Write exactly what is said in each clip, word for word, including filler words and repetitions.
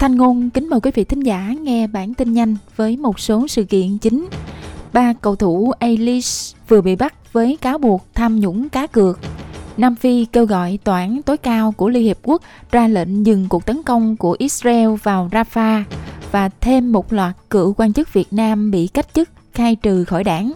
Thanh Ngôn kính mời quý vị thính giả nghe bản tin nhanh với một số sự kiện chính. Ba cầu thủ A-League vừa bị bắt với cáo buộc tham nhũng cá cược. Nam Phi kêu gọi tòa án tối cao của Liên Hiệp Quốc ra lệnh dừng cuộc tấn công của Israel vào Rafah. Và thêm một loạt cựu quan chức Việt Nam bị cách chức, khai trừ khỏi đảng.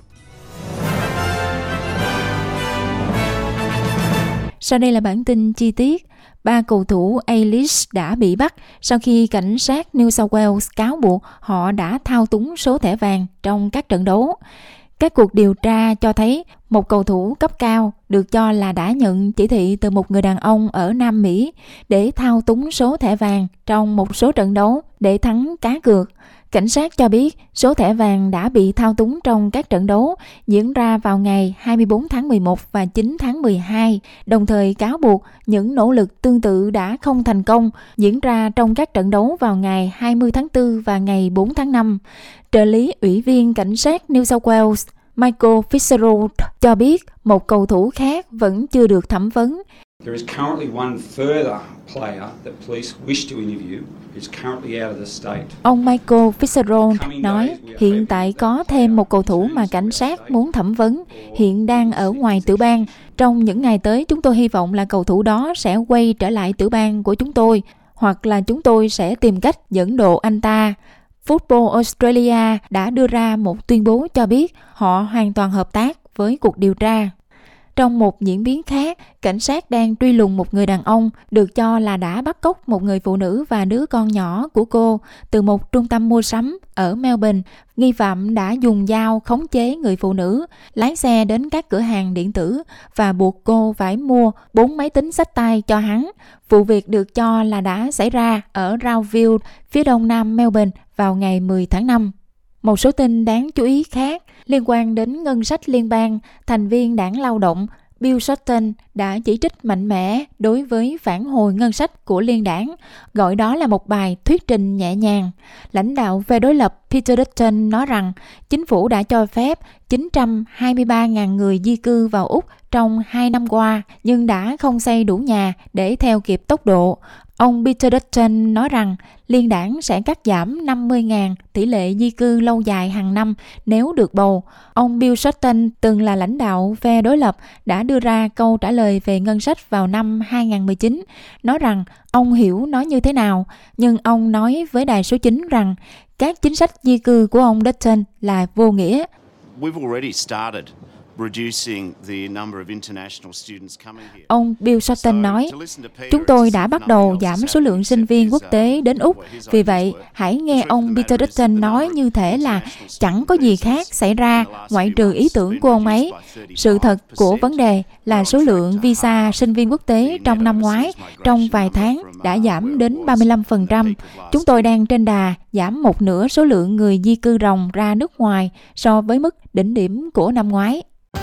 Sau đây là bản tin chi tiết. Ba cầu thủ A-League đã bị bắt sau khi cảnh sát New South Wales cáo buộc họ đã thao túng số thẻ vàng trong các trận đấu. Các cuộc điều tra cho thấy một cầu thủ cấp cao được cho là đã nhận chỉ thị từ một người đàn ông ở Nam Mỹ để thao túng số thẻ vàng trong một số trận đấu để thắng cá cược. Cảnh sát cho biết số thẻ vàng đã bị thao túng trong các trận đấu diễn ra vào ngày hai mươi bốn tháng mười một và chín tháng mười hai, đồng thời cáo buộc những nỗ lực tương tự đã không thành công diễn ra trong các trận đấu vào ngày hai mươi tháng tư và ngày bốn tháng năm. Trợ lý ủy viên cảnh sát New South Wales Michael Fitzgerald cho biết một cầu thủ khác vẫn chưa được thẩm vấn. There is currently one further player that police wish to interview. It's currently out of the state. Ông Michael Fitzgerald nói hiện tại có thêm một cầu thủ mà cảnh sát muốn thẩm vấn, hiện đang ở ngoài tiểu bang. Trong những ngày tới, chúng tôi hy vọng là cầu thủ đó sẽ quay trở lại tiểu bang của chúng tôi, hoặc là chúng tôi sẽ tìm cách dẫn độ anh ta. Football Australia đã đưa ra một tuyên bố cho biết họ hoàn toàn hợp tác với cuộc điều tra. Trong một diễn biến khác, cảnh sát đang truy lùng một người đàn ông được cho là đã bắt cóc một người phụ nữ và đứa con nhỏ của cô từ một trung tâm mua sắm ở Melbourne. Nghi phạm đã dùng dao khống chế người phụ nữ, lái xe đến các cửa hàng điện tử và buộc cô phải mua bốn máy tính xách tay cho hắn. Vụ việc được cho là đã xảy ra ở Roundville, phía đông nam Melbourne vào ngày mười tháng năm. Một số tin đáng chú ý khác liên quan đến ngân sách liên bang, thành viên đảng lao động Bill Shorten đã chỉ trích mạnh mẽ đối với phản hồi ngân sách của liên đảng, gọi đó là một bài thuyết trình nhẹ nhàng. Lãnh đạo phe đối lập Peter Dutton nói rằng chính phủ đã cho phép chín trăm hai mươi ba nghìn người di cư vào Úc trong hai năm qua, nhưng đã không xây đủ nhà để theo kịp tốc độ. Ông Peter Dutton nói rằng liên đảng sẽ cắt giảm năm mươi nghìn tỷ lệ di cư lâu dài hàng năm nếu được bầu. Ông Bill Shorten từng là lãnh đạo phe đối lập đã đưa ra câu trả lời về ngân sách vào năm hai không một chín, nói rằng ông hiểu nó như thế nào, nhưng ông nói với đài số chín rằng các chính sách di cư của ông Dutton là vô nghĩa. We've already started reducing the number of international students coming here. Ông Bill Shorten nói, chúng tôi đã bắt đầu giảm số lượng sinh viên quốc tế đến Úc. Vì vậy, hãy nghe ông Peter Dutton nói như thể là chẳng có gì khác xảy ra ngoại trừ ý tưởng của ông ấy. Sự thật của vấn đề là số lượng visa sinh viên quốc tế trong năm ngoái, trong vài tháng đã giảm đến ba mươi lăm phần trăm. Chúng tôi đang trên đà giảm một nửa số lượng người di cư ròng ra nước ngoài so với mức đỉnh điểm của năm ngoái.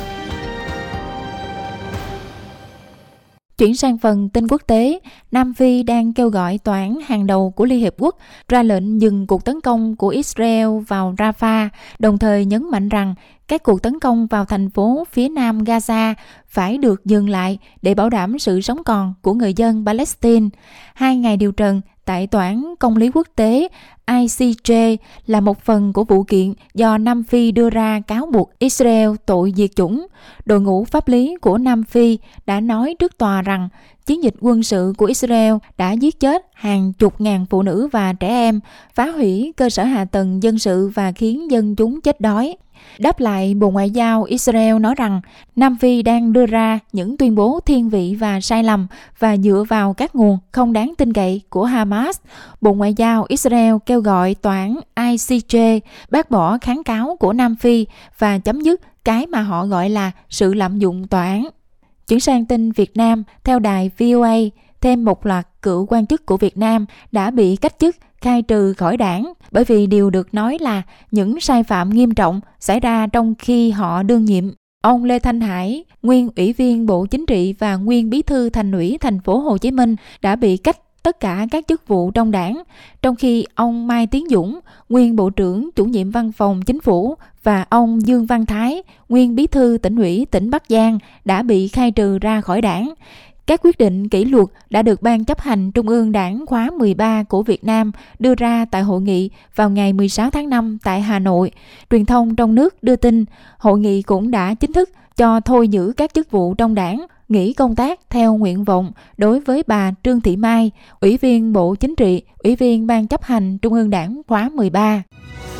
Chuyển sang phần tin quốc tế, Nam Phi đang kêu gọi tòa án hàng đầu của Liên Hiệp Quốc ra lệnh dừng cuộc tấn công của Israel vào Rafah, đồng thời nhấn mạnh rằng các cuộc tấn công vào thành phố phía nam Gaza phải được dừng lại để bảo đảm sự sống còn của người dân Palestine. Hai ngày điều trần tại Tòa án Công lý Quốc tế I C J là một phần của vụ kiện do Nam Phi đưa ra cáo buộc Israel tội diệt chủng. Đội ngũ pháp lý của Nam Phi đã nói trước tòa rằng chiến dịch quân sự của Israel đã giết chết hàng chục ngàn phụ nữ và trẻ em, phá hủy cơ sở hạ tầng dân sự và khiến dân chúng chết đói. Đáp lại, Bộ Ngoại giao Israel nói rằng Nam Phi đang đưa ra những tuyên bố thiên vị và sai lầm và dựa vào các nguồn không đáng tin cậy của Hamas. Bộ Ngoại giao Israel kêu gọi tòa án I C J bác bỏ kháng cáo của Nam Phi và chấm dứt cái mà họ gọi là sự lạm dụng tòa án. Chuyển sang tin Việt Nam, theo đài V O A, thêm một loạt cựu quan chức của Việt Nam đã bị cách chức, khai trừ khỏi đảng bởi vì điều được nói là những sai phạm nghiêm trọng xảy ra trong khi họ đương nhiệm. Ông Lê Thanh Hải, nguyên ủy viên Bộ Chính trị và nguyên bí thư Thành ủy thành phố Hồ Chí Minh đã bị cách tất cả các chức vụ trong đảng, trong khi ông Mai Tiến Dũng, nguyên Bộ trưởng Chủ nhiệm Văn phòng Chính phủ và ông Dương Văn Thái, nguyên bí thư Tỉnh ủy tỉnh Bắc Giang đã bị khai trừ ra khỏi đảng. Các quyết định kỷ luật đã được Ban chấp hành Trung ương Đảng khóa mười ba của Việt Nam đưa ra tại hội nghị vào ngày mười sáu tháng năm tại Hà Nội. Truyền thông trong nước đưa tin, hội nghị cũng đã chính thức cho thôi giữ các chức vụ trong đảng, nghỉ công tác theo nguyện vọng đối với bà Trương Thị Mai, Ủy viên Bộ Chính trị, Ủy viên Ban chấp hành Trung ương Đảng khóa mười ba.